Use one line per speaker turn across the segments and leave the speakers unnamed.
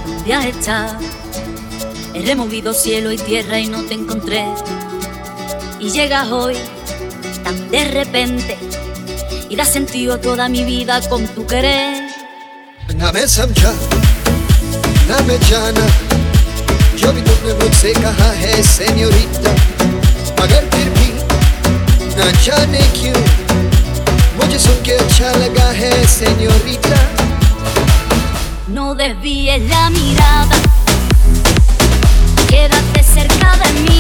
¿dónde has estado? He removido cielo y tierra y no te encontré. Y llegas hoy tan de repente y das sentido a toda mi vida con tu querer.
ना मैं समझा ना मैं जाना जो भी तुमने मुझसे कहा है सेन्योरिटा, मगर फिर भी ना जाने क्यों मुझे सुन के अच्छा लगा है senorita.
No desvíes la mirada, quédate cerca de mí.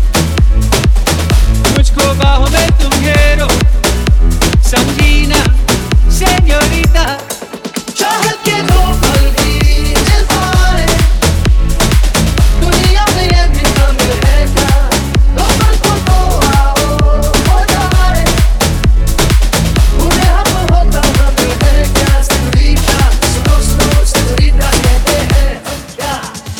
मुझको बाहों में तुम घेरो, समझी ना सेन्योरिटा.
चाहत के दो पल भी दिल पाए, दुनिया में ये भी कम है क्या? दो पल को तो आओ हो जाए, उन्हें हम होता हम है क्या? सेन्योरिटा सुनो सुनो सेन्योरिटा कहते हैं क्या?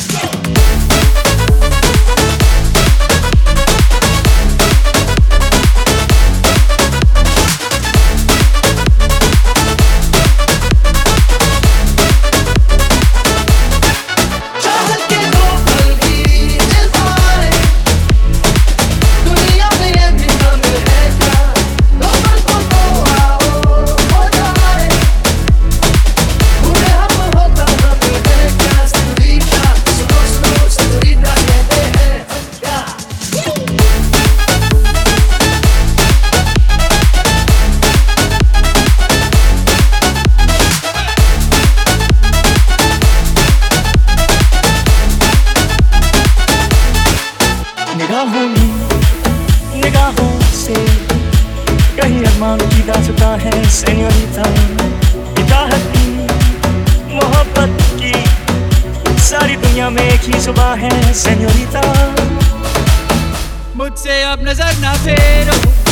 निगाहों से कहीं अरमान की दास्तां है सेन्योरिटा. इताहत की मोहब्बत की सारी दुनिया में एक ही जुबां है सेन्योरिटा.
मुझसे अब नजर ना फेरो,